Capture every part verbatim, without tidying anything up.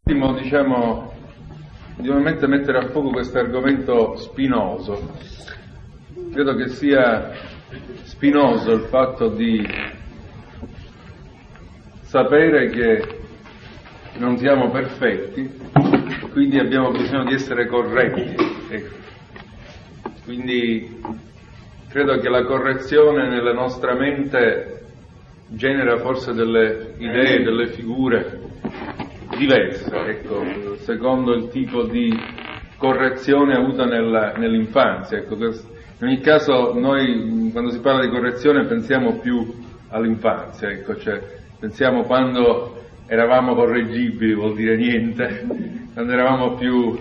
Diciamo, nuovamente mettere a fuoco questo argomento spinoso. Credo che sia spinoso il fatto di sapere che non siamo perfetti, quindi abbiamo bisogno di essere corretti. Ecco. Quindi credo che la correzione nella nostra mente genera forse delle idee, delle figure diverse, ecco, secondo il tipo di correzione avuta nella, nell'infanzia. Ecco, in ogni caso noi quando si parla di correzione pensiamo più all'infanzia, ecco, cioè pensiamo quando eravamo correggibili, vuol dire niente, quando eravamo più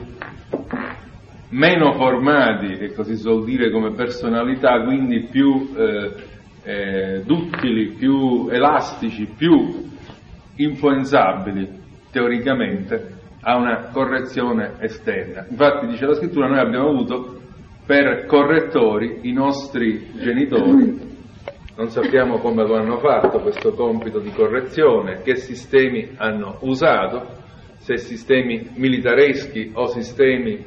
meno formati, e così si suol dire, come personalità, quindi più eh, eh, duttili, più elastici, più influenzabili teoricamente a una correzione esterna. Infatti, dice la scrittura, noi abbiamo avuto per correttori i nostri genitori. Non sappiamo come lo hanno fatto questo compito di correzione, che sistemi hanno usato, se sistemi militareschi o sistemi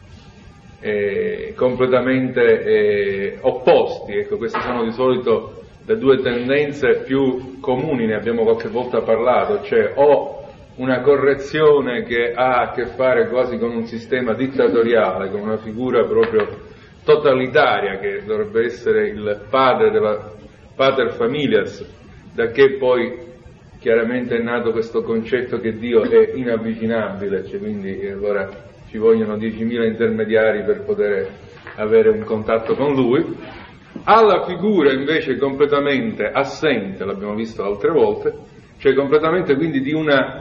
eh, completamente eh, opposti. Ecco, queste sono di solito le due tendenze più comuni, ne abbiamo qualche volta parlato, cioè o una correzione che ha a che fare quasi con un sistema dittatoriale, con una figura proprio totalitaria che dovrebbe essere il padre della pater familias, da che poi chiaramente è nato questo concetto che Dio è inavvicinabile, cioè quindi allora ci vogliono diecimila intermediari per poter avere un contatto con Lui, alla figura invece completamente assente, l'abbiamo visto altre volte, cioè completamente quindi di una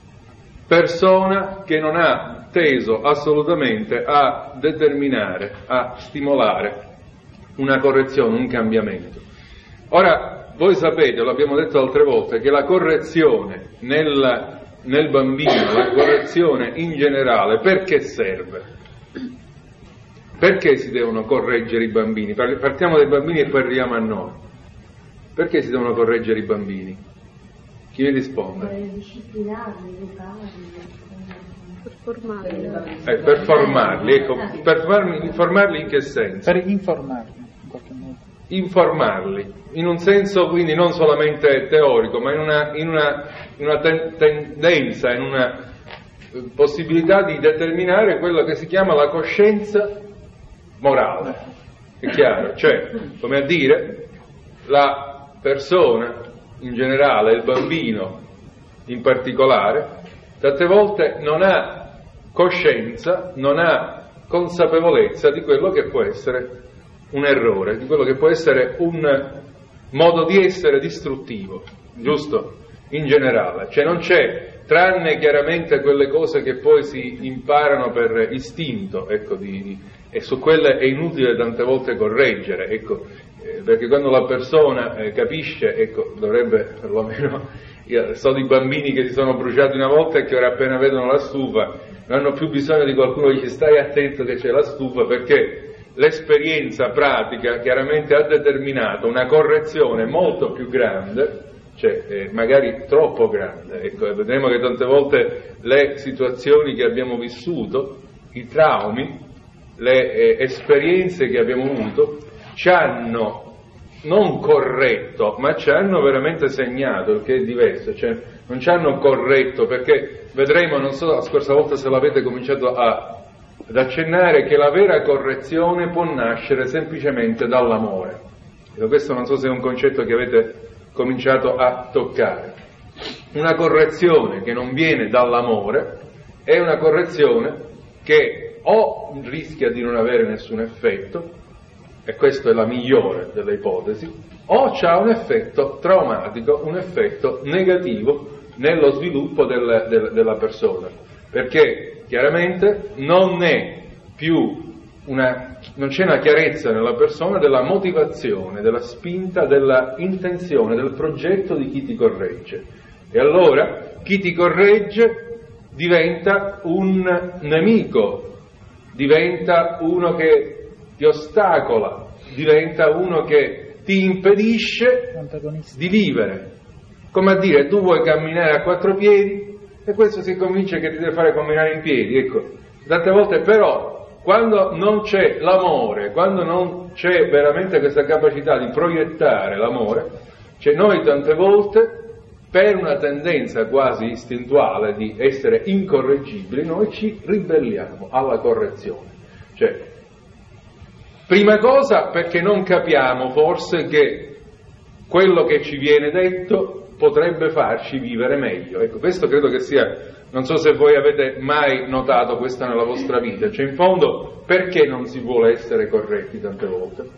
persona che non ha teso assolutamente a determinare, a stimolare una correzione, un cambiamento. Ora, voi sapete, lo abbiamo detto altre volte, che la correzione nel, nel bambino, la correzione in generale, perché serve? Perché si devono correggere i bambini? Partiamo dai bambini e poi arriviamo a noi. Perché si devono correggere i bambini? Chi mi risponde? Per disciplinarli, educarli. Per formarli. Eh, per formarli, ecco, per farmi, informarli in che senso? Per informarli, in qualche modo. Informarli, in un senso quindi non solamente teorico, ma in una, in una, in una ten- tendenza, in una possibilità di determinare quello che si chiama la coscienza morale. È chiaro? Cioè, come a dire, la persona in generale, il bambino in particolare, tante volte non ha coscienza, non ha consapevolezza di quello che può essere un errore, di quello che può essere un modo di essere distruttivo, giusto? In generale, cioè non c'è, tranne chiaramente quelle cose che poi si imparano per istinto, ecco, di, e su quelle è inutile tante volte correggere, ecco, eh, perché quando la persona eh, capisce, ecco, dovrebbe perlomeno, io so di bambini che si sono bruciati una volta e che ora appena vedono la stufa non hanno più bisogno di qualcuno che dice stai attento che c'è la stufa, perché l'esperienza pratica chiaramente ha determinato una correzione molto più grande, cioè eh, magari troppo grande. Ecco, vedremo che tante volte le situazioni che abbiamo vissuto, i traumi, le eh, esperienze che abbiamo avuto ci hanno non corretto, ma ci hanno veramente segnato, il che è diverso, cioè non ci hanno corretto, perché vedremo, non so la scorsa volta se l'avete cominciato a ad accennare, che la vera correzione può nascere semplicemente dall'amore. E questo non so se è un concetto che avete cominciato a toccare. Una correzione che non viene dall'amore è una correzione che o rischia di non avere nessun effetto, e questa è la migliore delle ipotesi, o c'ha un effetto traumatico, un effetto negativo nello sviluppo del, del, della persona, perché chiaramente non è più una, non c'è una chiarezza nella persona della motivazione, della spinta, della intenzione, del progetto di chi ti corregge. E allora chi ti corregge diventa un nemico, diventa uno che ti ostacola, diventa uno che ti impedisce di vivere. Come a dire, tu vuoi camminare a quattro piedi e questo si convince che ti deve fare camminare in piedi, ecco. Tante volte però, quando non c'è l'amore, quando non c'è veramente questa capacità di proiettare l'amore, cioè noi tante volte, per una tendenza quasi istintuale di essere incorreggibili, noi ci ribelliamo alla correzione. Cioè, prima cosa perché non capiamo forse che quello che ci viene detto potrebbe farci vivere meglio. Ecco, questo credo che sia, non so se voi avete mai notato questo nella vostra vita, cioè in fondo perché non si vuole essere corretti tante volte?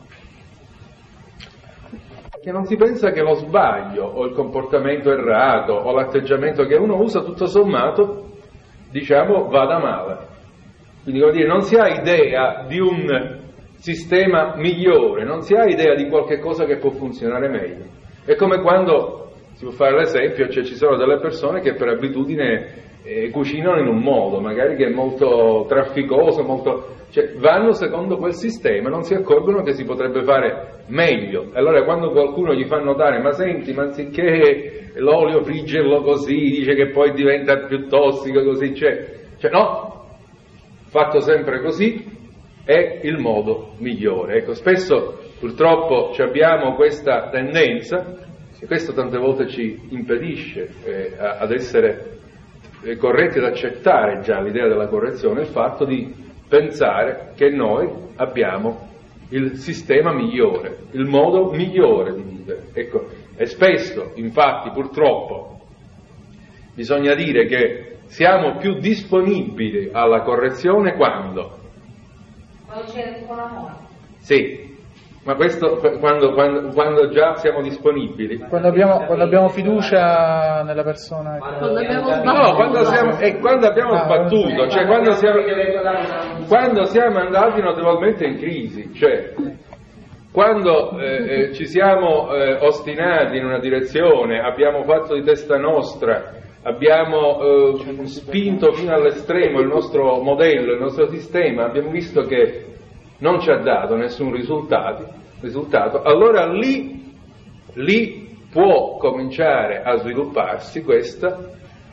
Che non si pensa che lo sbaglio o il comportamento errato o l'atteggiamento che uno usa tutto sommato, diciamo, vada male. Quindi, come dire, non si ha idea di un sistema migliore, non si ha idea di qualche cosa che può funzionare meglio. È come quando, si può fare l'esempio, cioè ci sono delle persone che per abitudine eh, cucinano in un modo, magari che è molto trafficoso, molto... cioè vanno secondo quel sistema e non si accorgono che si potrebbe fare meglio. Allora quando qualcuno gli fa notare, ma senti, ma anziché l'olio friggerlo così, dice che poi diventa più tossico così, cioè, cioè no, fatto sempre così è il modo migliore. Ecco, spesso purtroppo abbiamo questa tendenza, e questo tante volte ci impedisce eh, ad essere eh, corretti, ad accettare già l'idea della correzione, il fatto di pensare che noi abbiamo il sistema migliore, il modo migliore di vivere. Ecco, e spesso, infatti, purtroppo, bisogna dire che siamo più disponibili alla correzione quando? Quando c'è con amore. Sì, ma questo quando, quando, quando già siamo disponibili. Quando abbiamo, quando abbiamo fiducia nella persona. Quando abbiamo sbattuto. No, quando, siamo, e quando abbiamo sbattuto, cioè quando siamo, quando siamo andati notevolmente in crisi, cioè quando eh, eh, ci siamo eh, ostinati in una direzione, abbiamo fatto di testa nostra, abbiamo eh, spinto fino all'estremo il nostro modello, il nostro sistema, abbiamo visto che non ci ha dato nessun risultato, risultato allora lì, lì può cominciare a svilupparsi questa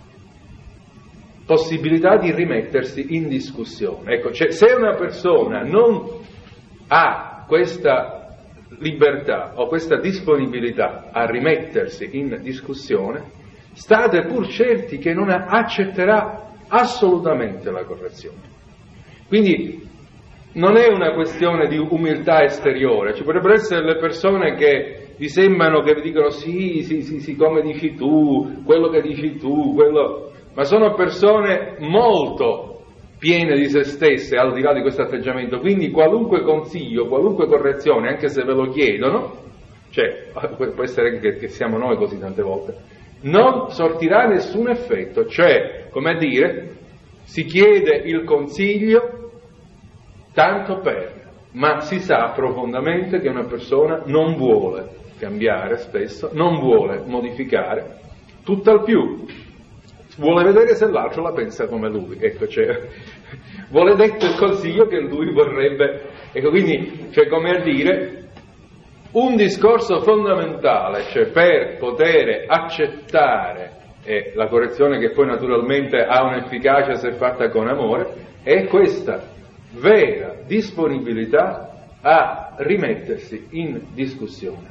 possibilità di rimettersi in discussione. Ecco, cioè, se una persona non ha questa libertà o questa disponibilità a rimettersi in discussione, state pur certi che non accetterà assolutamente la correzione. Quindi non è una questione di umiltà esteriore, ci potrebbero essere le persone che vi sembrano, che vi dicono sì, sì, sì, sì, come dici tu, quello che dici tu, quello... ma sono persone molto piene di se stesse al di là di questo atteggiamento, quindi qualunque consiglio, qualunque correzione, anche se ve lo chiedono, cioè può essere che, che siamo noi così tante volte, non sortirà nessun effetto, cioè, come a dire, si chiede il consiglio tanto per, ma si sa profondamente che una persona non vuole cambiare spesso, non vuole modificare, tutt'al più vuole vedere se l'altro la pensa come lui, ecco, cioè, vuole detto il consiglio che lui vorrebbe, ecco, quindi, cioè, come a dire, un discorso fondamentale, cioè per poter accettare eh, la correzione, che poi naturalmente ha un'efficacia se fatta con amore, è questa vera disponibilità a rimettersi in discussione.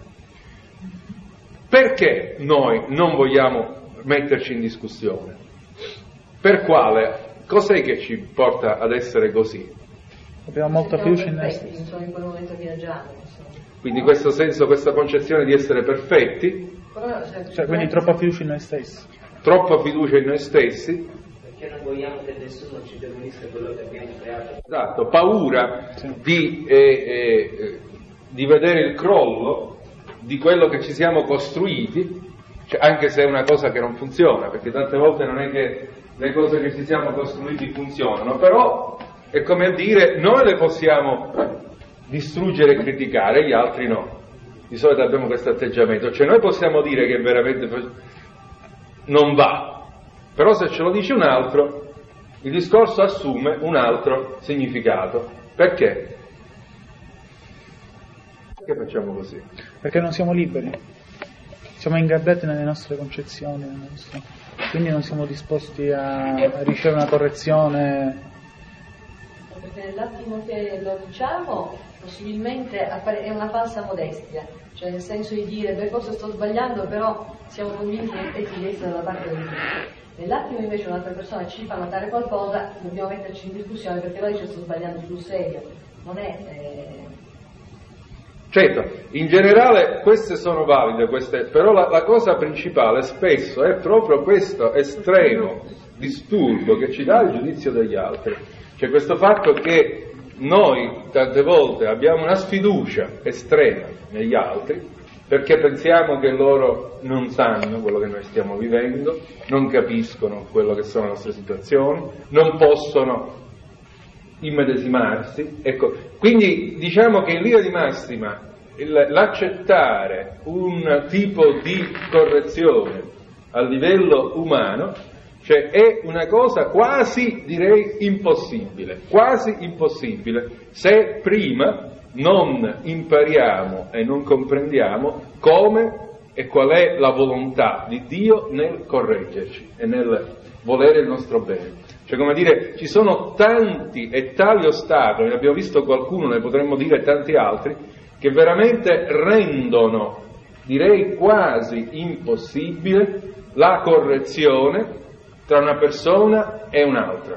Perché noi non vogliamo metterci in discussione? Per quale? Cos'è che ci porta ad essere così? Abbiamo molta fiducia in noi stessi. Non sono in quel momento viaggiando. Quindi questo senso, questa concezione di essere perfetti, cioè, quindi troppa fiducia in noi stessi. Troppa fiducia in noi stessi. Perché non vogliamo che nessuno ci demolisca quello che abbiamo creato. Esatto, paura Sì. di, eh, eh, di vedere il crollo di quello che ci siamo costruiti, cioè, anche se è una cosa che non funziona, perché tante volte non è che le cose che ci siamo costruiti funzionano, però è come a dire, noi le possiamo distruggere e criticare, gli altri no. Di solito abbiamo questo atteggiamento, cioè noi possiamo dire che veramente non va, però se ce lo dice un altro, il discorso assume un altro significato. Perché? Perché facciamo così? Perché non siamo liberi, siamo ingabbiati nelle nostre concezioni, nelle nostre... quindi non siamo disposti a ricevere una correzione. Perché nell'attimo che lo diciamo, possibilmente appare- è una falsa modestia, cioè nel senso di dire, beh, forse sto sbagliando, però siamo convinti che ti destra dalla parte del Dio. Nell'attimo invece un'altra persona ci fa notare qualcosa, dobbiamo metterci in discussione perché lei dice sto sbagliando sul serio, non è... Eh... Certo, in generale queste sono valide, queste, però la, la cosa principale spesso è proprio questo estremo disturbo che ci dà il giudizio degli altri, cioè questo fatto che noi tante volte abbiamo una sfiducia estrema negli altri perché pensiamo che loro non sanno quello che noi stiamo vivendo, non capiscono quello che sono le nostre situazioni, non possono immedesimarsi. Ecco, quindi diciamo che in linea di massima il, l'accettare un tipo di correzione a livello umano, cioè è una cosa quasi, direi, impossibile, quasi impossibile, se prima non impariamo e non comprendiamo come e qual è la volontà di Dio nel correggerci e nel volere il nostro bene. Cioè, come dire, ci sono tanti e tali ostacoli, ne abbiamo visto qualcuno, ne potremmo dire tanti altri, che veramente rendono, direi quasi impossibile, la correzione tra una persona e un'altra,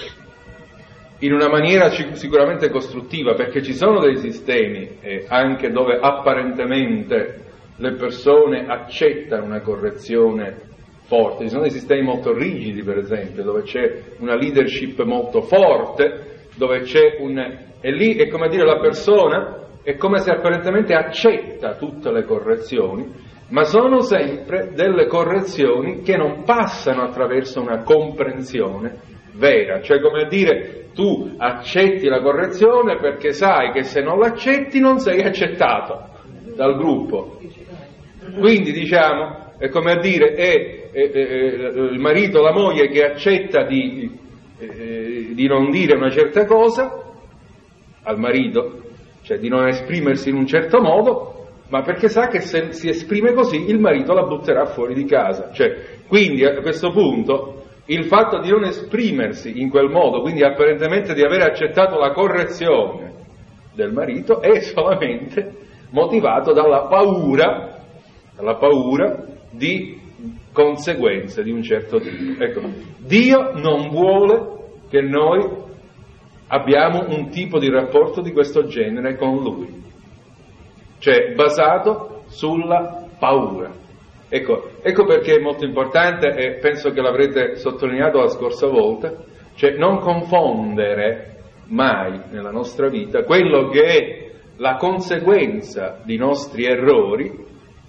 in una maniera sicuramente costruttiva, perché ci sono dei sistemi eh, anche dove apparentemente le persone accettano una correzione forte, ci sono dei sistemi molto rigidi, per esempio, dove c'è una leadership molto forte, dove c'è un... e lì è come dire la persona è come se apparentemente accetta tutte le correzioni, ma sono sempre delle correzioni che non passano attraverso una comprensione vera, cioè come dire tu accetti la correzione perché sai che se non l'accetti non sei accettato dal gruppo. Quindi diciamo è come a dire è, è, è, è il marito o la moglie che accetta di, eh, di non dire una certa cosa al marito, cioè di non esprimersi in un certo modo, ma perché sa che se si esprime così il marito la butterà fuori di casa. Cioè, quindi a questo punto il fatto di non esprimersi in quel modo, quindi apparentemente di aver accettato la correzione del marito, è solamente motivato dalla paura, dalla paura di conseguenze di un certo tipo. Ecco, Dio non vuole che noi abbiamo un tipo di rapporto di questo genere con Lui, cioè basato sulla paura. Ecco, ecco perché è molto importante, e penso che l'avrete sottolineato la scorsa volta, cioè non confondere mai nella nostra vita quello che è la conseguenza di nostri errori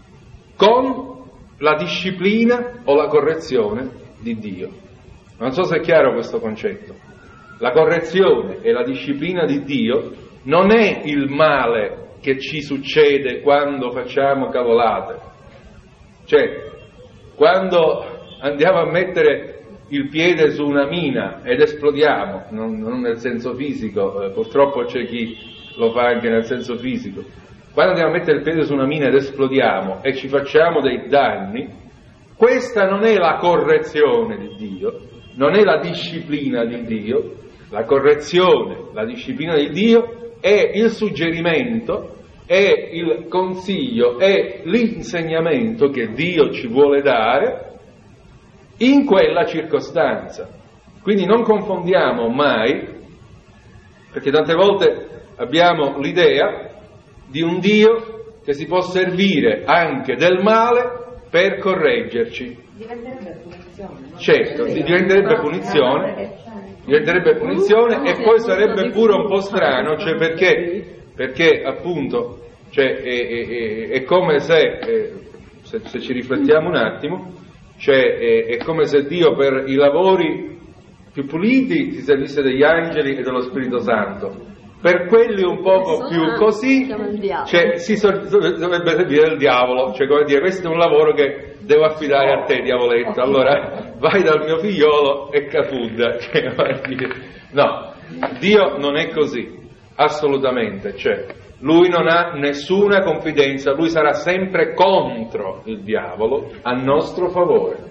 con la disciplina o la correzione di Dio. Non so se è chiaro questo concetto. La correzione e la disciplina di Dio non è il male che ci succede quando facciamo cavolate. Cioè, quando andiamo a mettere il piede su una mina ed esplodiamo, non, non nel senso fisico, eh, purtroppo c'è chi lo fa anche nel senso fisico, quando andiamo a mettere il piede su una mina ed esplodiamo e ci facciamo dei danni, questa non è la correzione di Dio, non è la disciplina di Dio. La correzione, la disciplina di Dio è il suggerimento, è il consiglio, è l'insegnamento che Dio ci vuole dare in quella circostanza. Quindi non confondiamo mai, perché tante volte abbiamo l'idea di un Dio che si può servire anche del male per correggerci. Diventerebbe punizione. Certo, diventerebbe punizione. diventerebbe punizione e poi sarebbe pure un po' strano, cioè perché, perché appunto cioè, è, è, è come se, è, se, se ci riflettiamo un attimo, cioè è, è come se Dio per i lavori più puliti si servisse degli angeli e dello Spirito Santo, per quelli un poco più così, cioè, si so, dovrebbe servire il diavolo, cioè come dire, questo è un lavoro che devo affidare a te, diavoletto, allora vai dal mio figliolo e capudda, cioè, no, Dio non è così, assolutamente, cioè, lui non ha nessuna confidenza, lui sarà sempre contro il diavolo a nostro favore,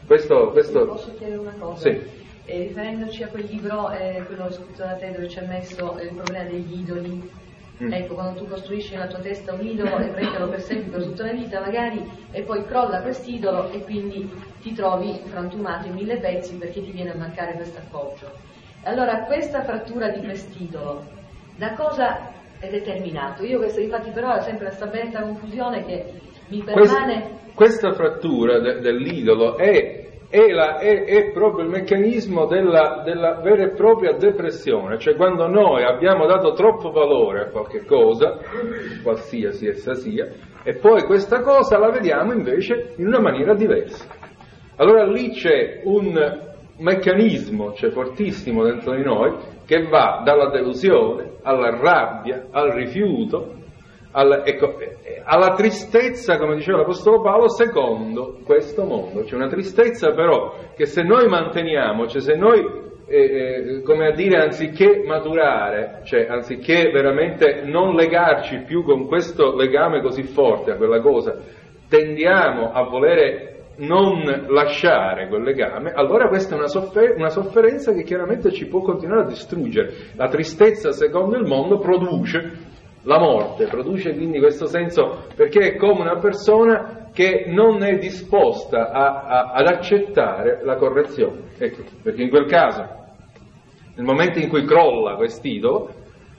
Questo, questo... Posso chiedere una cosa? Sì. E riferendoci a quel libro, eh, quello scritto da te, dove c'è messo eh, il problema degli idoli, mm. ecco, quando tu costruisci nella tua testa un idolo e prendi lo persegui per tutta la vita magari, e poi crolla quest'idolo e quindi ti trovi frantumato in mille pezzi perché ti viene a mancare questo appoggio. Allora, questa frattura di quest'idolo, da cosa è determinato? Io questo, infatti, però è sempre questa bella confusione che mi permane. Questa, questa frattura de, dell'idolo è È, la, è, è proprio il meccanismo della, della vera e propria depressione, cioè quando noi abbiamo dato troppo valore a qualche cosa, qualsiasi essa sia, e poi questa cosa la vediamo invece in una maniera diversa. Allora lì c'è un meccanismo, cioè fortissimo dentro di noi, che va dalla delusione alla rabbia, al rifiuto, Alla, ecco, alla tristezza, come diceva l'Apostolo Paolo, secondo questo mondo. C'è una tristezza però che se noi manteniamo, cioè se noi, eh, eh, come a dire, anziché maturare, cioè anziché veramente non legarci più con questo legame così forte a quella cosa, tendiamo a volere non lasciare quel legame, allora questa è una, soffer- una sofferenza che chiaramente ci può continuare a distruggere. La tristezza, secondo il mondo, produce la morte, produce quindi questo senso, perché è come una persona che non è disposta a, a, ad accettare la correzione. Ecco, perché in quel caso, nel momento in cui crolla quest'idolo,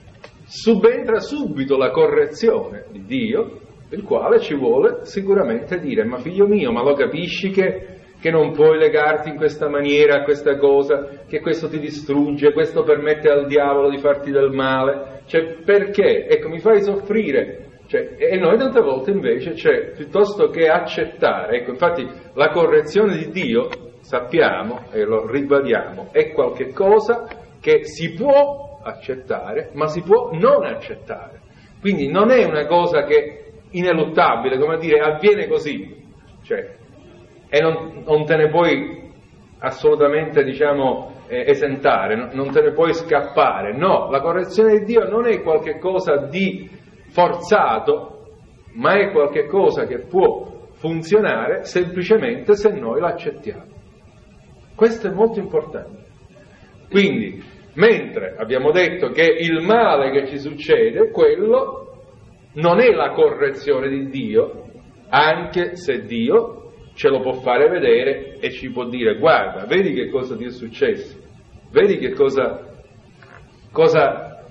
subentra subito la correzione di Dio, il quale ci vuole sicuramente dire: ma figlio mio, ma lo capisci che, che non puoi legarti in questa maniera a questa cosa, che questo ti distrugge, questo permette al diavolo di farti del male? Cioè, perché? Ecco, mi fai soffrire. Cioè, e noi tante volte invece, cioè, piuttosto che accettare, ecco, infatti la correzione di Dio, sappiamo, e lo ribadiamo, è qualche cosa che si può accettare, ma si può non accettare. Quindi non è una cosa che ineluttabile, come a dire, avviene così, cioè, e non, non te ne puoi assolutamente, diciamo, eh, esentare, no, non te ne puoi scappare. No, la correzione di Dio non è qualche cosa di forzato, ma è qualche cosa che può funzionare semplicemente se noi l'accettiamo. Questo è molto importante. Quindi, mentre abbiamo detto che il male che ci succede, quello non è la correzione di Dio, anche se Dio ce lo può fare vedere e ci può dire: guarda, vedi che cosa ti è successo, vedi che cosa, cosa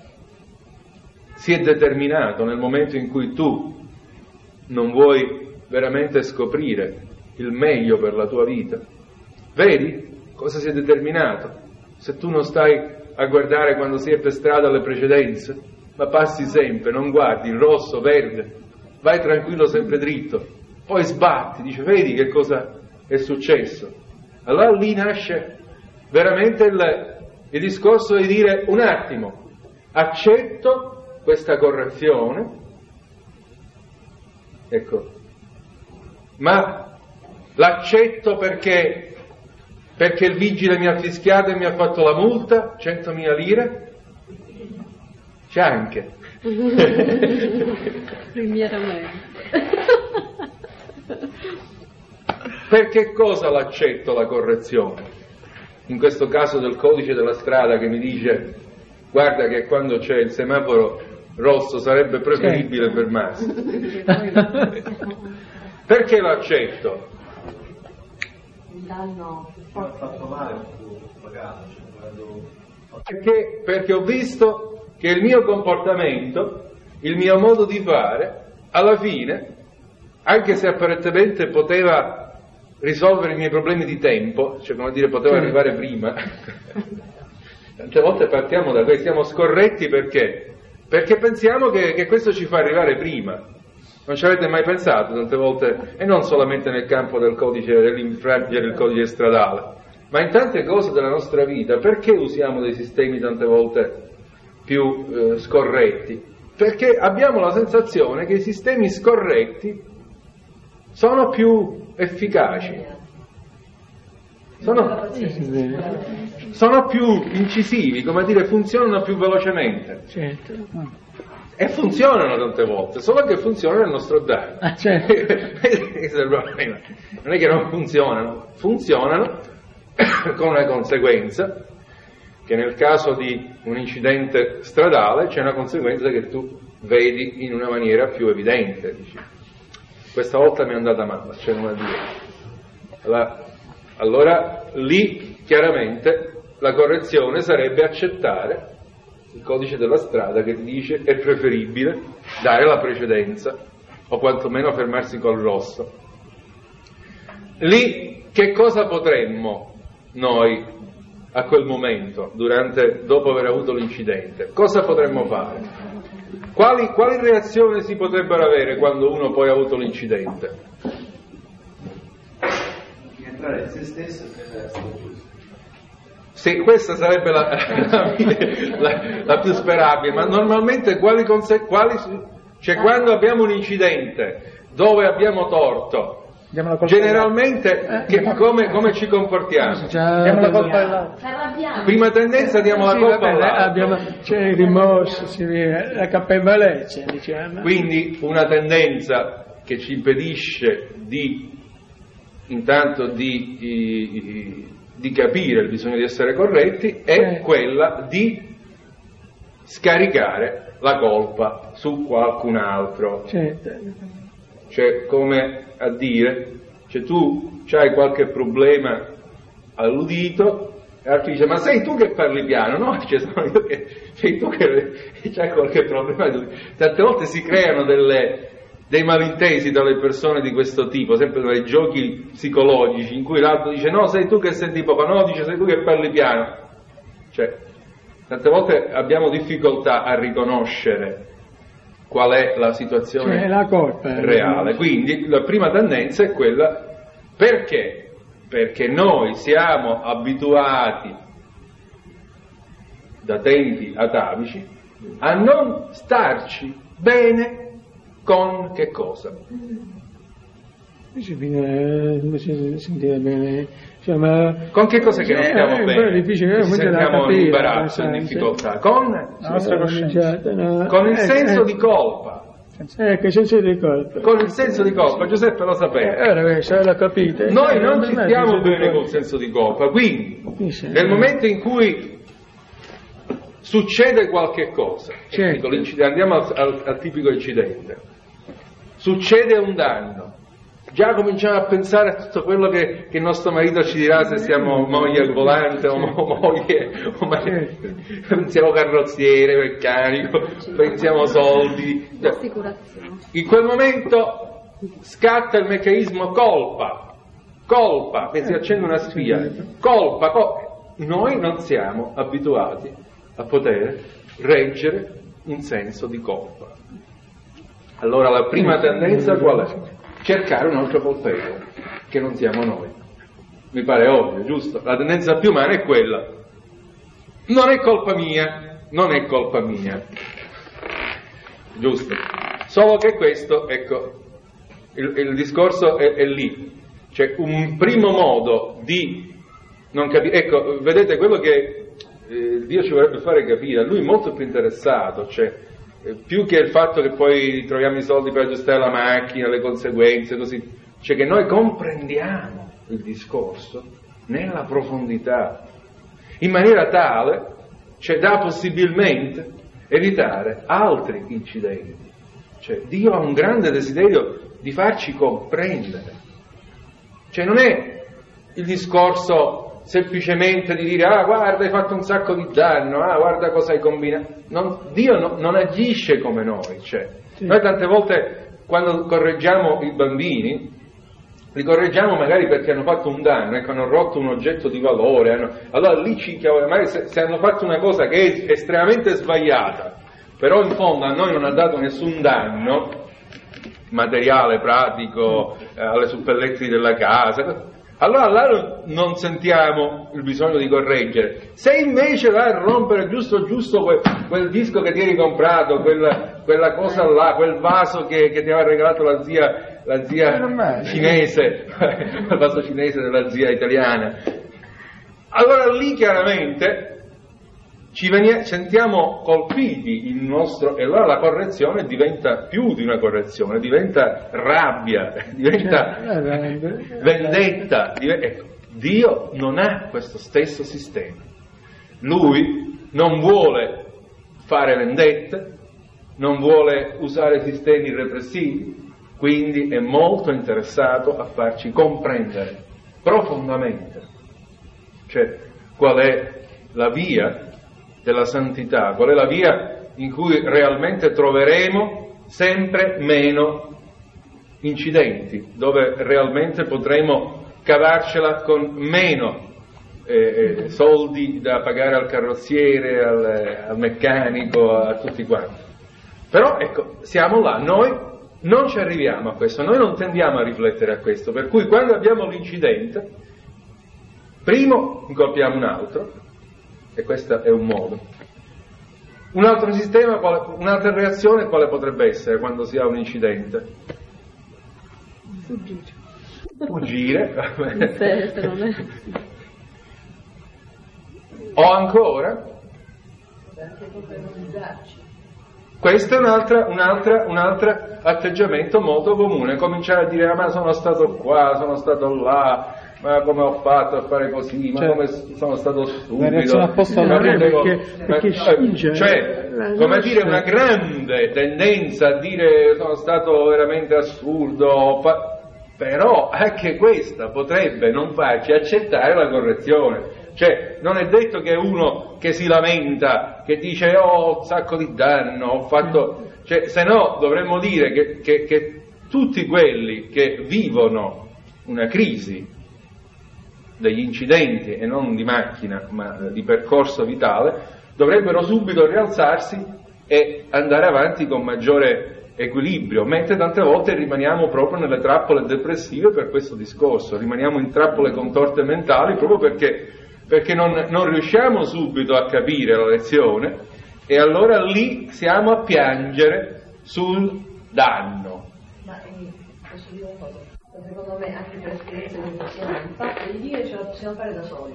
si è determinato nel momento in cui tu non vuoi veramente scoprire il meglio per la tua vita. Vedi cosa si è determinato? Se tu non stai a guardare quando si è per strada le precedenze, ma passi sempre, non guardi il rosso, verde, vai tranquillo sempre dritto, poi sbatti, dice: vedi che cosa è successo? Allora lì nasce veramente il, il discorso di dire: un attimo, accetto questa correzione, ecco, ma l'accetto perché, perché il vigile mi ha fischiato e mi ha fatto la multa, centomila lire? C'è anche. Primieramente. Per che cosa l'accetto la correzione? In questo caso del codice della strada che mi dice: guarda che quando c'è il semaforo rosso sarebbe preferibile fermarsi. Perché l'accetto? Perché, perché ho visto che il mio comportamento, il mio modo di fare, alla fine, anche se apparentemente poteva risolvere i miei problemi di tempo, cioè come dire, poteva arrivare prima, tante volte partiamo da questo, siamo scorretti perché? Perché pensiamo che, che questo ci fa arrivare prima. Non ci avete mai pensato tante volte, e non solamente nel campo del codice dell'infraggere il codice stradale, ma in tante cose della nostra vita, perché usiamo dei sistemi tante volte più eh, scorretti? Perché abbiamo la sensazione che i sistemi scorretti sono più efficaci, sono, sono più incisivi, come a dire, funzionano più velocemente. Certo. E funzionano tante volte, solo che funzionano nel nostro danno. Ah, certo. Questo è il problema. Non è che non funzionano, funzionano con una conseguenza, che nel caso di un incidente stradale c'è una conseguenza che tu vedi in una maniera più evidente. Dici, questa volta mi è andata male, c'è una dire. Allora, allora lì chiaramente la correzione sarebbe accettare il codice della strada che ti dice è preferibile dare la precedenza o quantomeno fermarsi col rosso. Lì che cosa potremmo noi a quel momento, durante, dopo aver avuto l'incidente, cosa potremmo fare? Quali, quali reazioni si potrebbero avere quando uno poi ha avuto l'incidente? Entrare in se stesso e prendere la strada giusta. Sì, questa sarebbe la, la, la, la più sperabile, ma normalmente quali conse- quali, cioè quando abbiamo un incidente dove abbiamo torto, generalmente che, come, come ci comportiamo? Diamo la colpa all'altro. Prima tendenza diamo la Sì, colpa vabbè, all'altro. abbiamo, c'è il rimorso, si vede, la colpevolezza, diciamo. Quindi una tendenza che ci impedisce di intanto di, di, di capire il bisogno di essere corretti è Eh. quella di scaricare la colpa su qualcun altro. Certo. Cioè, come a dire, cioè tu hai qualche problema all'udito e l'altro dice, ma sei tu che parli piano? No, cioè, sono io che, sei tu che hai qualche problema all'udito. Tante volte si creano delle, dei malintesi dalle persone di questo tipo, sempre nei giochi psicologici, in cui l'altro dice, no, sei tu che senti poco, no, dice, sei tu che parli piano. Cioè, tante volte abbiamo difficoltà a riconoscere qual è la situazione Cioè, la colpa, reale. Quindi la prima tendenza è quella, perché? Perché noi siamo abituati da tempi atavici a non starci bene con che cosa? Si viene, si sentire bene, cioè, ma, Con che cosa che non stiamo eh, bene? è difficile, Che ci molto da sentiamo in capire, imbarazzo, in sai, difficoltà? Con La nostra coscienza. no, con il eh, senso eh, di colpa. Eh, che senso di colpa. Con il senso di colpa, Giuseppe lo Eh, sapeva. ora se l'ho capito. Noi Eh, non ci è stiamo senso di bene colpa. col senso di colpa, quindi Sì, nel momento in cui succede qualche cosa, Certo. dico, l'incidente, andiamo al, al- al tipico incidente, succede un danno, già cominciamo a pensare a tutto quello che, che il nostro marito ci dirà se siamo moglie al volante o mo- moglie, o ma- pensiamo carrozziere, meccanico, pensiamo soldi. Assicurazione. In quel momento scatta il meccanismo colpa, colpa, che si accende una spia, colpa, col- noi non siamo abituati a poter reggere un senso di colpa. Allora la prima tendenza qual è? Cercare un altro colpevole, che non siamo noi. Mi pare ovvio, giusto? La tendenza più umana è quella. Non è colpa mia, non è colpa mia. Giusto? Solo che questo, ecco, il, il discorso è, è lì. C'è un primo modo di non capire. Ecco, vedete, quello che eh, Dio ci vorrebbe fare capire, a lui è molto più interessato, cioè, eh, più che il fatto che poi troviamo i soldi per aggiustare la macchina, le conseguenze, così, cioè che noi comprendiamo il discorso nella profondità, in maniera tale, cioè, da possibilmente evitare altri incidenti. Cioè, Dio ha un grande desiderio di farci comprendere. Cioè, non è il discorso semplicemente di dire, ah, guarda, hai fatto un sacco di danno, ah, guarda cosa hai combinato. Non, Dio no, non agisce come noi. Cioè, Sì. Noi tante volte, quando correggiamo i bambini, li correggiamo magari perché hanno fatto un danno, ecco, hanno rotto un oggetto di valore, hanno, allora lì ci magari se, se hanno fatto una cosa che è estremamente sbagliata, però in fondo a noi non ha dato nessun danno materiale, pratico, eh, alle suppellettili della casa, allora là non sentiamo il bisogno di correggere. Se invece vai a rompere giusto giusto quel, quel disco che ti eri comprato, quella, quella cosa là, quel vaso che, che ti aveva regalato la zia, la zia cinese, il vaso cinese della zia italiana, allora lì chiaramente ci venia, sentiamo colpiti il nostro, e allora la correzione diventa più di una correzione, diventa rabbia, diventa vendetta. Div- ecco, Dio non ha questo stesso sistema. Lui non vuole fare vendette, non vuole usare sistemi repressivi, quindi è molto interessato a farci comprendere profondamente, cioè, qual è la via della santità, qual è la via in cui realmente troveremo sempre meno incidenti, dove realmente potremo cavarcela con meno eh, soldi da pagare al carrozziere, al, al meccanico, a tutti quanti. Però ecco, siamo là, noi non ci arriviamo a questo, noi non tendiamo a riflettere a questo, per cui quando abbiamo l'incidente, primo incolpiamo un altro, e questo è un modo. Un altro sistema, quale, un'altra reazione quale potrebbe essere quando si ha un incidente? Fuggire. Fuggire. Se, se non è. O ancora? Anche colpevolizzarci. Questo è un'altra, un'altra, un altro atteggiamento molto comune, cominciare a dire ah, ma sono stato qua, sono stato là, ma come ho fatto a fare così, ma cioè, come sono stato stupido, ma potevo... perché, perché spinge, cioè, come nostra... dire, una grande tendenza a dire sono stato veramente assurdo, fa... però anche questa potrebbe non farci accettare la correzione. Cioè, non è detto che uno che si lamenta, che dice oh, un sacco di danno, ho fatto... Cioè, se no dovremmo dire che, che, che tutti quelli che vivono una crisi degli incidenti, e non di macchina, ma di percorso vitale, dovrebbero subito rialzarsi e andare avanti con maggiore equilibrio, mentre tante volte rimaniamo proprio nelle trappole depressive per questo discorso, rimaniamo in trappole contorte mentali proprio perché... perché non, non riusciamo subito a capire la lezione e allora lì siamo a piangere sul danno. Ma eh, posso dire una cosa? Secondo me, anche per esperienza di persona, il fatto di dire ce la possiamo fare da soli.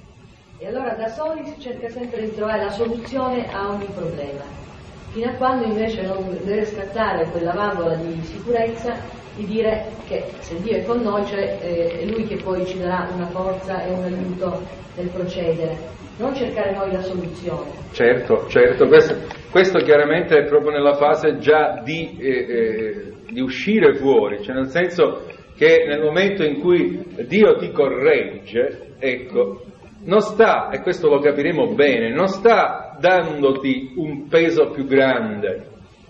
E allora da soli si cerca sempre di trovare la soluzione a ogni problema, fino a quando invece non deve scattare quella valvola di sicurezza di dire che se Dio è con noi, cioè eh, è Lui che poi ci darà una forza e un aiuto nel procedere, non cercare noi la soluzione. Certo, certo, questo, questo chiaramente è proprio nella fase già di, eh, eh, di uscire fuori, cioè nel senso che nel momento in cui Dio ti corregge, ecco, non sta, e questo lo capiremo bene, non sta dandoti un peso più grande.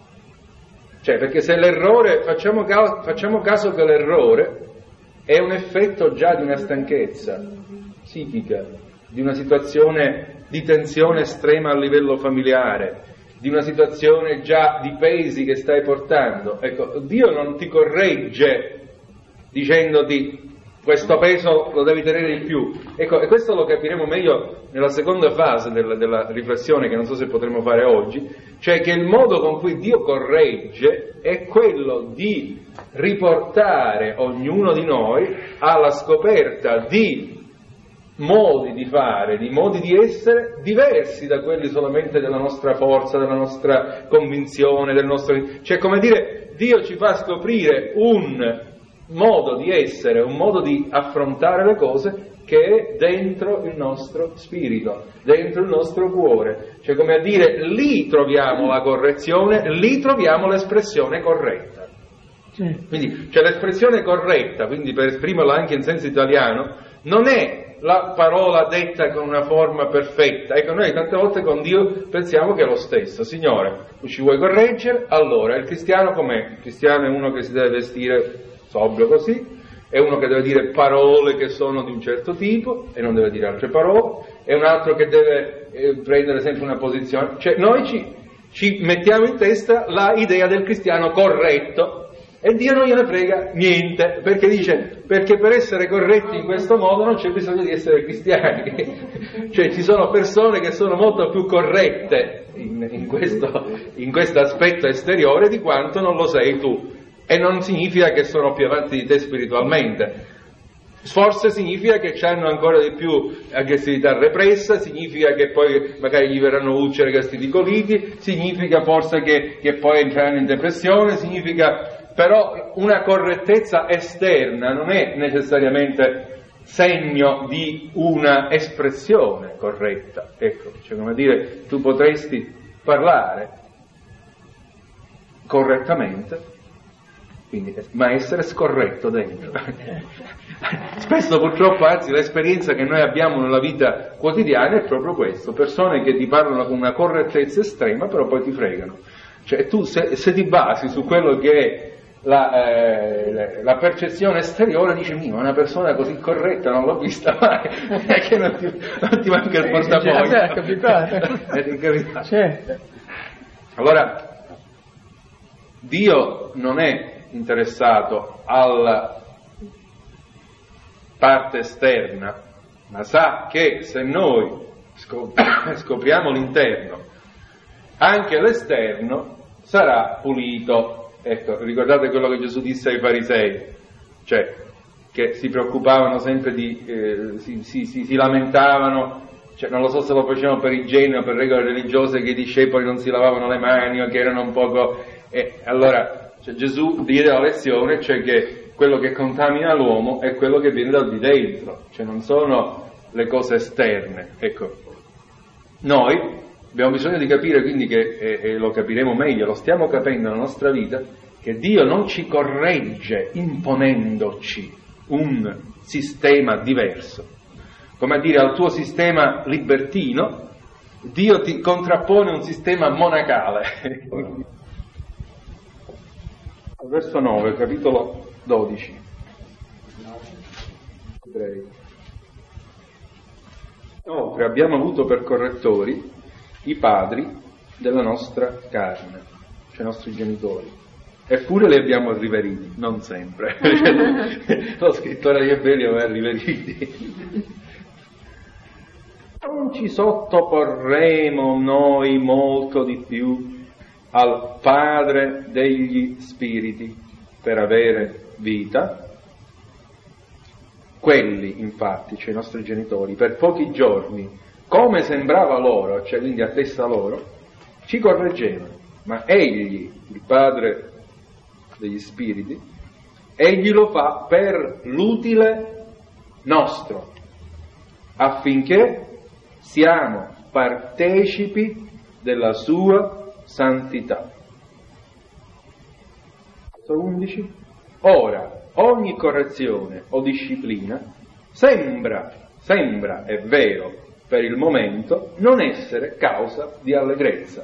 Cioè, perché se l'errore, facciamo, ca- facciamo caso che l'errore è un effetto già di una stanchezza psichica, di una situazione di tensione estrema a livello familiare, di una situazione già di pesi che stai portando. Ecco, Dio non ti corregge dicendoti questo peso lo devi tenere di più. Ecco, e questo lo capiremo meglio nella seconda fase della, della riflessione, che non so se potremo fare oggi, cioè che il modo con cui Dio corregge è quello di riportare ognuno di noi alla scoperta di modi di fare, di modi di essere diversi da quelli solamente della nostra forza, della nostra convinzione, del nostro... Cioè, come dire, Dio ci fa scoprire un modo di essere, un modo di affrontare le cose che è dentro il nostro spirito, dentro il nostro cuore. Cioè, come a dire, lì troviamo la correzione, lì troviamo l'espressione corretta. Sì. Quindi, cioè l'espressione corretta, quindi per esprimerla anche in senso italiano, non è la parola detta con una forma perfetta. Ecco, noi tante volte con Dio pensiamo che è lo stesso. Signore, tu ci vuoi correggere? Allora, il cristiano com'è? Il cristiano è uno che si deve vestire sobrio così, è uno che deve dire parole che sono di un certo tipo e non deve dire altre parole, è un altro che deve eh, prendere sempre una posizione. Cioè noi ci, ci mettiamo in testa la idea del cristiano corretto e Dio non gliene frega niente, perché dice, perché per essere corretti in questo modo non c'è bisogno di essere cristiani. Cioè ci sono persone che sono molto più corrette in, in questo in questo aspetto esteriore di quanto non lo sei tu. E non significa che sono più avanti di te spiritualmente. Forse significa che hanno ancora di più aggressività repressa, significa che poi magari gli verranno ulcere gastriticoliti, significa forse che, che poi entreranno in depressione, significa però una correttezza esterna non è necessariamente segno di una espressione corretta. Ecco, cioè come dire, tu potresti parlare correttamente, quindi, ma essere scorretto dentro. Spesso purtroppo, anzi, l'esperienza che noi abbiamo nella vita quotidiana è proprio questo: persone che ti parlano con una correttezza estrema, però poi ti fregano. Cioè tu se, se ti basi su quello che è la, eh, la percezione esteriore, dici: ma una persona così corretta non l'ho vista mai, è che non ti, non ti manca il portafoglio. È capitato. È capitato. Certo. Allora, Dio non è interessato alla parte esterna, ma sa che se noi scopriamo l'interno, anche l'esterno sarà pulito. Ecco, ricordate quello che Gesù disse ai farisei, cioè che si preoccupavano sempre di, eh, si, si, si, si lamentavano, cioè non lo so se lo facevano per igiene o per regole religiose, che i discepoli non si lavavano le mani o che erano un poco... Eh, allora, cioè, Gesù diede la lezione, cioè che quello che contamina l'uomo è quello che viene da di dentro, cioè non sono le cose esterne. Ecco, noi abbiamo bisogno di capire quindi che, e, e lo capiremo meglio, lo stiamo capendo nella nostra vita, che Dio non ci corregge imponendoci un sistema diverso. Come a dire, al tuo sistema libertino, Dio ti contrappone un sistema monacale. Verso nove, capitolo dodici. Inoltre abbiamo avuto per correttori i padri della nostra carne, cioè i nostri genitori, eppure li abbiamo riveriti, non sempre. Lo scrittore degli Ebrei li aveva riveriti. Non ci sottoporremo noi molto di più al Padre degli Spiriti per avere vita? Quelli, infatti, cioè i nostri genitori, per pochi giorni, come sembrava loro, cioè quindi a testa loro, ci correggevano, ma Egli, il Padre degli Spiriti, Egli lo fa per l'utile nostro, affinché siamo partecipi della sua santità. undici. Ora, ogni correzione o disciplina sembra, sembra, è vero, per il momento, non essere causa di allegrezza.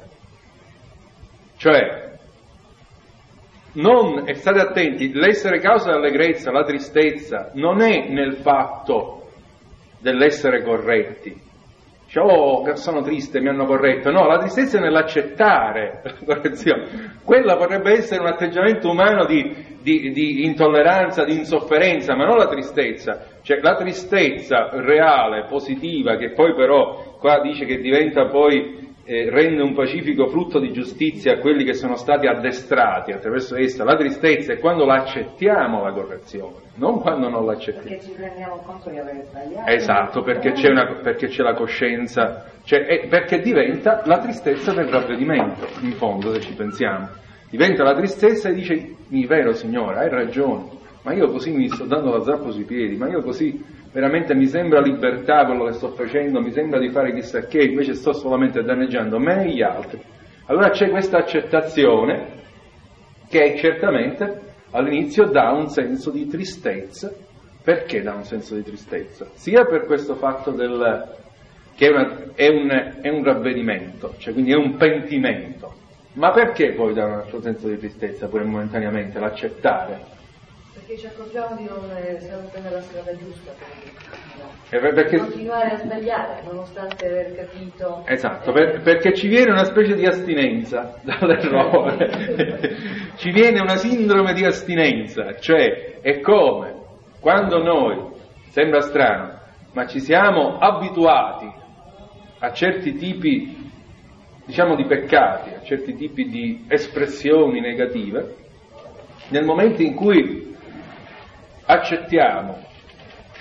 Cioè, non, e state attenti, l'essere causa di allegrezza, la tristezza, non è nel fatto dell'essere corretti. Cioè, oh, che sono triste, mi hanno corretto. No, la tristezza è nell'accettare la correzione. Quella potrebbe essere un atteggiamento umano di, di, di intolleranza, di insofferenza, ma non la tristezza. Cioè, la tristezza reale, positiva, che poi però qua dice che diventa poi, eh, rende un pacifico frutto di giustizia a quelli che sono stati addestrati attraverso essa. La tristezza è quando l'accettiamo la correzione, non quando non l'accettiamo. Perché ci rendiamo conto di aver sbagliato. Esatto, perché c'è, una, perché c'è la coscienza, cioè, è, perché diventa la tristezza del ravvedimento, in fondo, se ci pensiamo. Diventa la tristezza e dice: mi vero Signore, hai ragione, ma io così mi sto dando la zappa sui piedi, ma io così veramente mi sembra libertà quello che sto facendo, mi sembra di fare chissà che, invece sto solamente danneggiando me e gli altri. Allora c'è questa accettazione che certamente all'inizio dà un senso di tristezza. Perché dà un senso di tristezza? Sia per questo fatto del, che è, una, è, un, è un ravvedimento, cioè quindi è un pentimento, ma perché poi dà un altro senso di tristezza, pure momentaneamente, l'accettare? Perché ci accorgiamo di non sempre nella strada giusta, E per, perché, continuare a sbagliare nonostante aver capito. Esatto, per, perché ci viene una specie di astinenza dall'errore, ci viene una sindrome di astinenza, cioè è come quando noi, sembra strano, ma ci siamo abituati a certi tipi, diciamo, di peccati, a certi tipi di espressioni negative, nel momento in cui accettiamo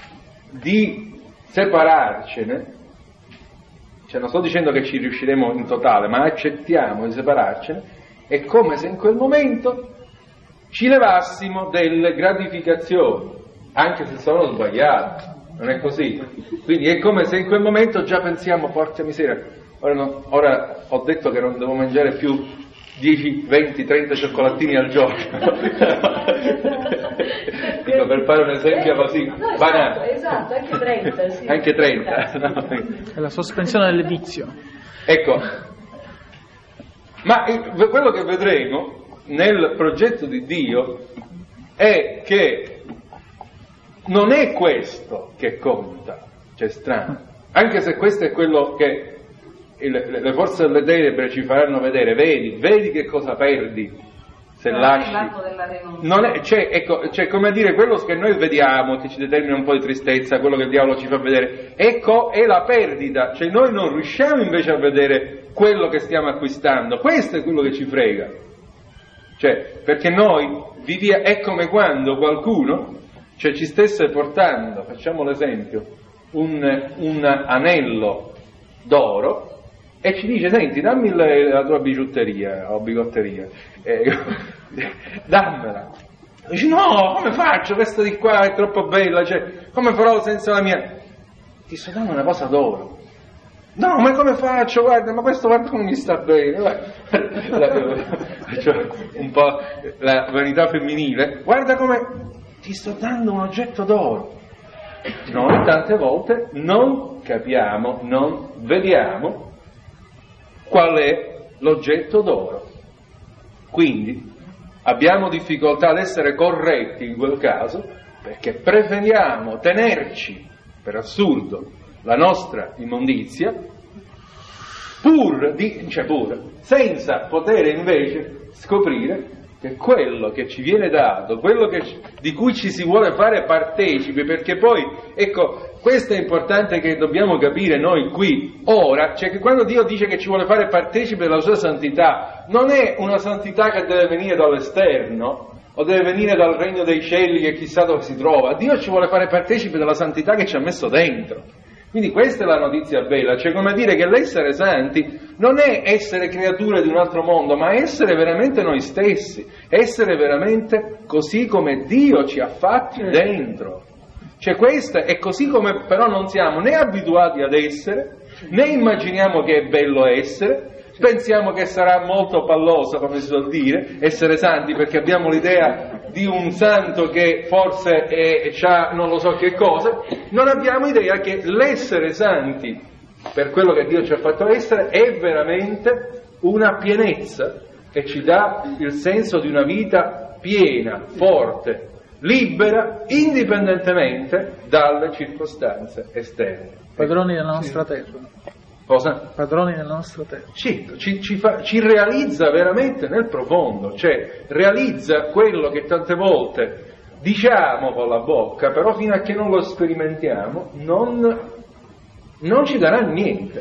di separarcene, cioè non sto dicendo che ci riusciremo in totale, ma accettiamo di separarcene, è come se in quel momento ci levassimo delle gratificazioni, anche se sono sbagliate, non è così? Quindi è come se in quel momento già pensiamo, porca miseria, ora, no, ora ho detto che non devo mangiare più dieci, venti, trenta cioccolatini al giorno. Dico, per fare un esempio così no, banale. Esatto, esatto, anche trenta, sì. Anche trenta. No? È la sospensione del vizio. Ecco, ma quello che vedremo nel progetto di Dio è che non è questo che conta, cioè strano, anche se questo è quello che il, le forze delle tenebre ci faranno vedere, vedi, vedi che cosa perdi se non lasci. È l'atto della rinuncia. Non è, cioè, ecco, cioè, come dire, quello che noi vediamo, che ci determina un po' di tristezza, quello che il diavolo ci fa vedere, ecco, è la perdita, cioè noi non riusciamo invece a vedere quello che stiamo acquistando, questo è quello che ci frega, cioè, perché noi viviamo, è come quando qualcuno, cioè, ci stesse portando, facciamo l'esempio, un, un anello d'oro, e ci dice, senti, dammi la, la tua bigiutteria o bigotteria, eh, dammela. Dici, no, come faccio? Questa di qua è troppo bella, cioè, come farò senza la mia? Ti sto dando una cosa d'oro. No, ma come faccio? Guarda, ma questo guarda come mi sta bene. Cioè, un po' la vanità femminile. Guarda come ti sto dando un oggetto d'oro. Noi tante volte non capiamo, non vediamo qual è l'oggetto d'oro. Quindi abbiamo difficoltà ad essere corretti in quel caso perché preferiamo tenerci, per assurdo, la nostra immondizia, pur, di, cioè pur senza poter invece scoprire che quello che ci viene dato, quello che, di cui ci si vuole fare partecipi, perché poi, ecco, questo è importante che dobbiamo capire noi qui, ora, cioè che quando Dio dice che ci vuole fare partecipi della sua santità, non è una santità che deve venire dall'esterno, o deve venire dal regno dei cieli che chissà dove si trova, Dio ci vuole fare partecipi della santità che ci ha messo dentro. Quindi questa è la notizia bella, cioè come dire che l'essere santi non è essere creature di un altro mondo, ma essere veramente noi stessi, essere veramente così come Dio ci ha fatti dentro. Cioè questo è così come però non siamo né abituati ad essere, né immaginiamo che è bello essere, pensiamo che sarà molto palloso, come si suol dire, essere santi, perché abbiamo l'idea di un santo che forse è, c'ha non lo so che cosa, non abbiamo idea che l'essere santi, per quello che Dio ci ha fatto essere, è veramente una pienezza che ci dà il senso di una vita piena, forte, libera, indipendentemente dalle circostanze esterne. Padroni della nostra terra. Cosa? Padroni della nostra terra. Ci, ci, ci, fa, ci realizza veramente nel profondo, cioè realizza quello che tante volte diciamo con la bocca, però fino a che non lo sperimentiamo non, non ci darà niente.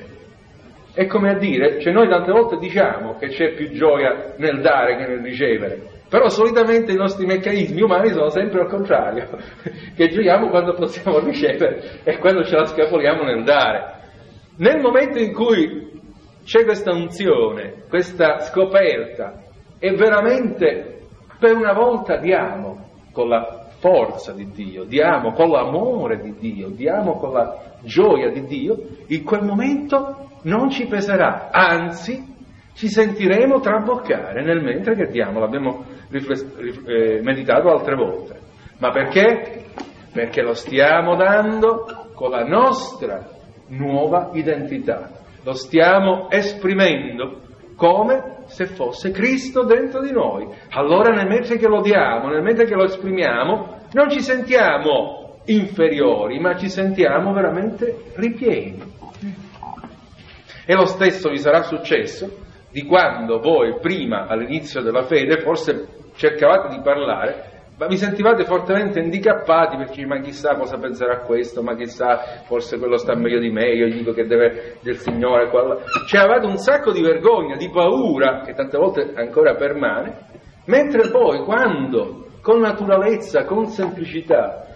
È come a dire, cioè noi tante volte diciamo che c'è più gioia nel dare che nel ricevere, però solitamente i nostri meccanismi umani sono sempre al contrario, che gioiamo quando possiamo ricevere e quando ce la scapoliamo nel dare. Nel momento in cui c'è questa unzione, questa scoperta, e veramente per una volta diamo con la forza di Dio, diamo con l'amore di Dio, diamo con la gioia di Dio, in quel momento non ci peserà, anzi ci sentiremo traboccare nel mentre che diamo, l'abbiamo rifless- rif- eh, meditato altre volte. Ma perché? Perché lo stiamo dando con la nostra nuova identità, lo stiamo esprimendo come se fosse Cristo dentro di noi. Allora nel mentre che lo diamo, nel mentre che lo esprimiamo, non ci sentiamo inferiori, ma ci sentiamo veramente ripieni. E lo stesso vi sarà successo di quando voi prima all'inizio della fede forse cercavate di parlare, ma vi sentivate fortemente handicappati perché ma chissà cosa penserà questo, ma chissà forse quello sta meglio di me, io gli dico che deve del Signore, quella... cioè avete un sacco di vergogna, di paura che tante volte ancora permane, mentre poi quando con naturalezza, con semplicità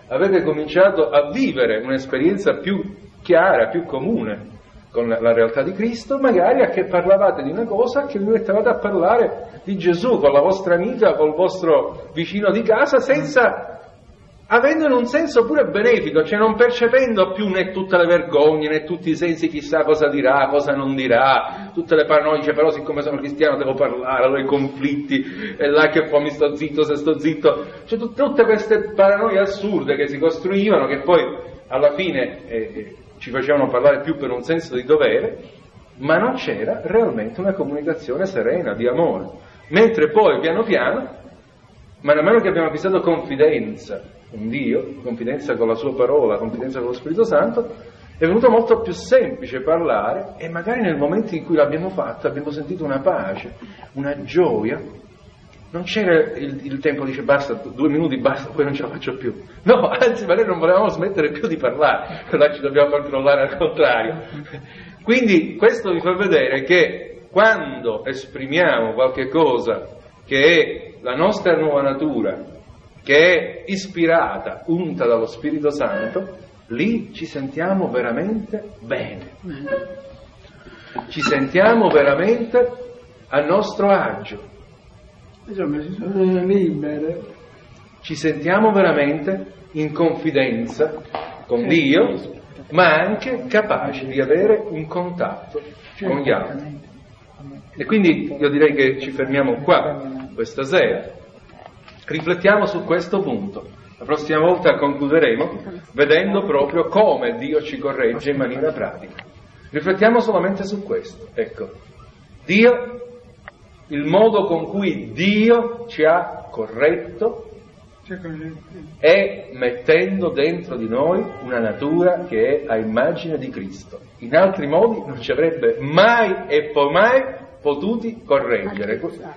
avete cominciato a vivere un'esperienza più chiara, più comune con la realtà di Cristo, magari a che parlavate di una cosa che vi mettevate a parlare di Gesù con la vostra amica, col vostro vicino di casa, senza avendone un senso pure benefico, cioè non percependo più né tutte le vergogne, né tutti i sensi chissà cosa dirà, cosa non dirà, tutte le paranoie, dice però siccome sono cristiano devo parlare, allora i conflitti, e là che poi mi sto zitto se sto zitto, cioè tut- tutte queste paranoie assurde che si costruivano, che poi alla fine eh, ci facevano parlare più per un senso di dovere, ma non c'era realmente una comunicazione serena, di amore. Mentre poi piano piano, man mano che abbiamo acquistato confidenza con Dio, confidenza con la sua parola, confidenza con lo Spirito Santo, è venuto molto più semplice parlare, e magari nel momento in cui l'abbiamo fatto abbiamo sentito una pace, una gioia. Non c'era il, il tempo, dice basta, due minuti basta, poi non ce la faccio più. No, anzi, magari non volevamo smettere più di parlare, là ci dobbiamo controllare al contrario. Quindi questo vi fa vedere che quando esprimiamo qualche cosa che è la nostra nuova natura, che è ispirata, unta dallo Spirito Santo, lì ci sentiamo veramente bene, ci sentiamo veramente a nostro agio, insomma si sono libere, ci sentiamo veramente in confidenza con Dio, ma anche capaci di avere un contatto con gli altri. E quindi io direi che ci fermiamo qua questa sera. Riflettiamo su questo punto. La prossima volta concluderemo vedendo proprio come Dio ci corregge in maniera pratica. Riflettiamo solamente su questo. Ecco, Dio, il modo con cui Dio ci ha corretto è mettendo dentro di noi una natura che è a immagine di Cristo. In altri modi non ci avrebbe mai e poi mai potuti correggere.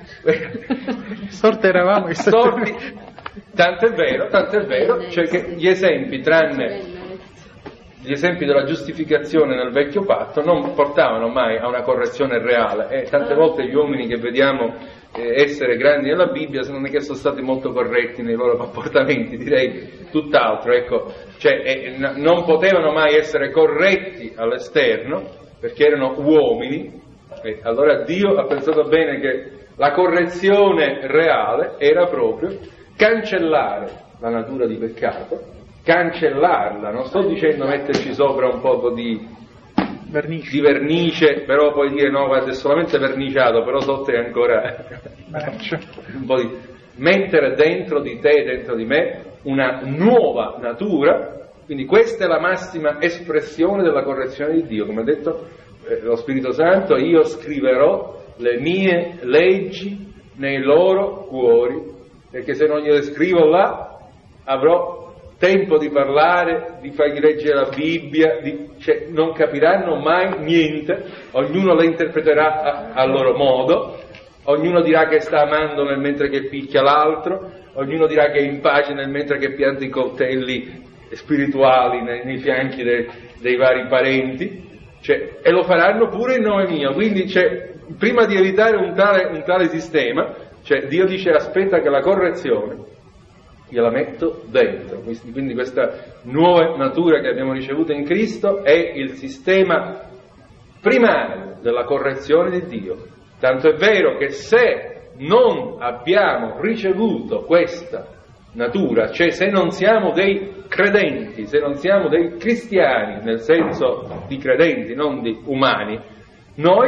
Sorte eravamo i sorti, tanto è vero, tanto è vero, cioè che gli esempi, tranne gli esempi della giustificazione nel vecchio patto, non portavano mai a una correzione reale, e tante volte gli uomini che vediamo eh, essere grandi nella Bibbia non è che sono stati molto corretti nei loro comportamenti, direi tutt'altro, ecco, cioè eh, n- non potevano mai essere corretti all'esterno perché erano uomini. E allora Dio ha pensato bene che la correzione reale era proprio cancellare la natura di peccato, cancellarla, non sto dicendo metterci sopra un poco di vernice, di vernice però poi dire no, guarda, è solamente verniciato, però sotto è ancora un po' di mettere dentro di te, dentro di me, una nuova natura. Quindi questa è la massima espressione della correzione di Dio, come ha detto eh, lo Spirito Santo: io scriverò le mie leggi nei loro cuori, perché se non gliele scrivo là avrò tempo di parlare, di fargli leggere la Bibbia, di, cioè, non capiranno mai niente, ognuno la interpreterà a, a loro modo, ognuno dirà che sta amando nel mentre che picchia l'altro, ognuno dirà che è in pace nel mentre che pianta i coltelli spirituali nei, nei fianchi de, dei vari parenti, cioè, e lo faranno pure in nome mio. Quindi cioè, prima di evitare un tale, un tale sistema, cioè, Dio dice aspetta che la correzione gliela metto dentro. Quindi questa nuova natura che abbiamo ricevuto in Cristo è il sistema primario della correzione di Dio. Tanto è vero che se non abbiamo ricevuto questa natura, cioè se non siamo dei credenti, se non siamo dei cristiani, nel senso di credenti, non di umani, noi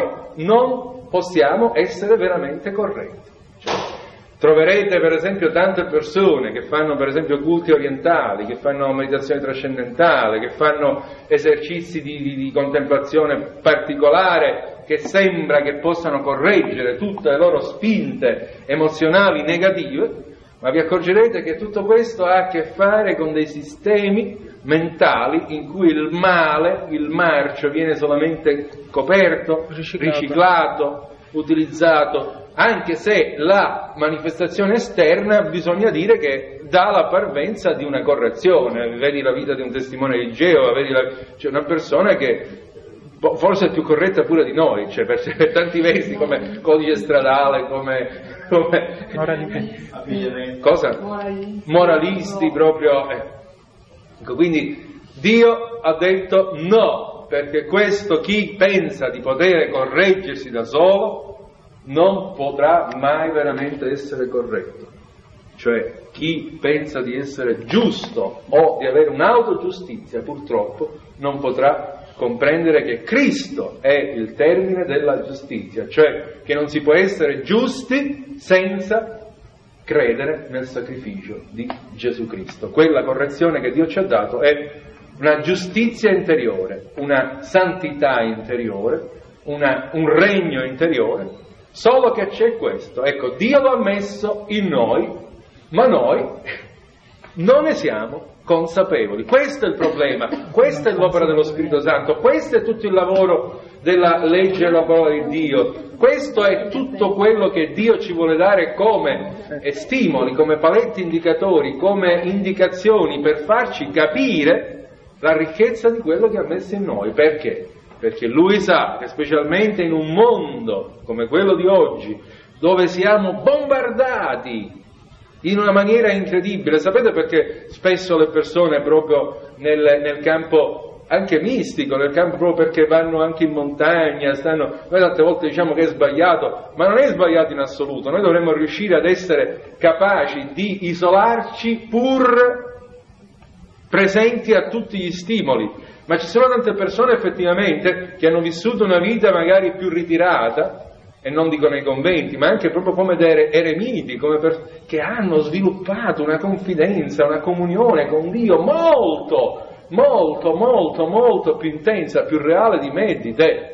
non possiamo essere veramente corretti. Cioè, troverete per esempio tante persone che fanno per esempio culti orientali, che fanno meditazione trascendentale, che fanno esercizi di, di, di contemplazione particolare, che sembra che possano correggere tutte le loro spinte emozionali negative, ma vi accorgerete che tutto questo ha a che fare con dei sistemi mentali in cui il male, il marcio, viene solamente coperto, riciclato, riciclato utilizzato, anche se la manifestazione esterna bisogna dire che dà la parvenza di una correzione. Vedi la vita di un testimone di Geova, vedi la, cioè una persona che forse è più corretta pure di noi, cioè per, per tanti versi, come codice stradale, come, come moralisti. cosa? moralisti proprio, eh. Quindi Dio ha detto no, perché questo chi pensa di poter correggersi da solo non potrà mai veramente essere corretto. Cioè chi pensa di essere giusto o di avere un'autogiustizia purtroppo non potrà comprendere che Cristo è il termine della giustizia, cioè che non si può essere giusti senza credere nel sacrificio di Gesù Cristo. Quella correzione che Dio ci ha dato è una giustizia interiore, una santità interiore, una, un regno interiore, solo che c'è questo. Ecco, Dio lo ha messo in noi, ma noi non ne siamo consapevoli. Questo è il problema, questa è l'opera dello Spirito Santo, questo è tutto il lavoro della legge e la parola di Dio, questo è tutto quello che Dio ci vuole dare come eh, stimoli, come paletti indicatori, come indicazioni per farci capire la ricchezza di quello che ha messo in noi. Perché? Perché Lui sa che specialmente in un mondo come quello di oggi, dove siamo bombardati in una maniera incredibile, sapete perché spesso le persone proprio nel, nel campo anche mistico, nel campo proprio perché vanno anche in montagna, stanno, noi tante volte diciamo che è sbagliato, ma non è sbagliato in assoluto, noi dovremmo riuscire ad essere capaci di isolarci pur presenti a tutti gli stimoli, ma ci sono tante persone effettivamente che hanno vissuto una vita magari più ritirata, e non dico nei conventi, ma anche proprio come dei eremiti, come per, che hanno sviluppato una confidenza, una comunione con Dio molto, molto, molto, molto più intensa, più reale di me e di te.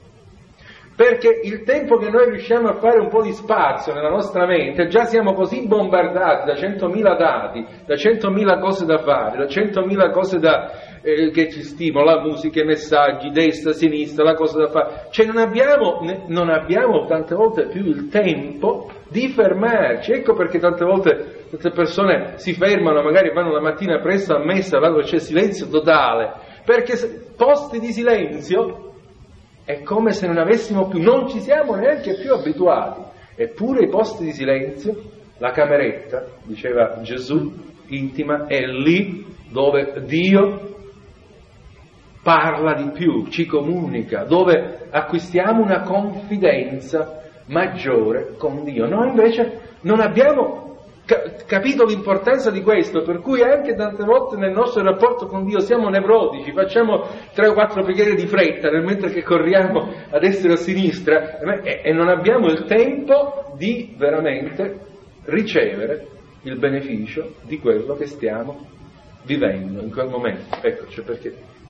Perché il tempo che noi riusciamo a fare un po' di spazio nella nostra mente, già siamo così bombardati da centomila dati, da centomila cose da fare, da centomila cose da, eh, che ci stimolano, la musica, i messaggi, destra, sinistra, la cosa da fare. Cioè non abbiamo, non abbiamo tante volte più il tempo di fermarci. Ecco perché tante volte queste persone si fermano, magari vanno la mattina presto a messa, dove c'è silenzio totale, perché posti di silenzio è come se non avessimo più, non ci siamo neanche più abituati. Eppure i posti di silenzio, la cameretta, diceva Gesù, intima, è lì dove Dio parla di più, ci comunica, dove acquistiamo una confidenza maggiore con Dio. Noi invece non abbiamo capito l'importanza di questo, per cui anche tante volte nel nostro rapporto con Dio siamo nevrotici, facciamo tre o quattro preghiere di fretta nel mentre che corriamo a destra e a sinistra e, e non abbiamo il tempo di veramente ricevere il beneficio di quello che stiamo vivendo in quel momento. Ecco, cioè perché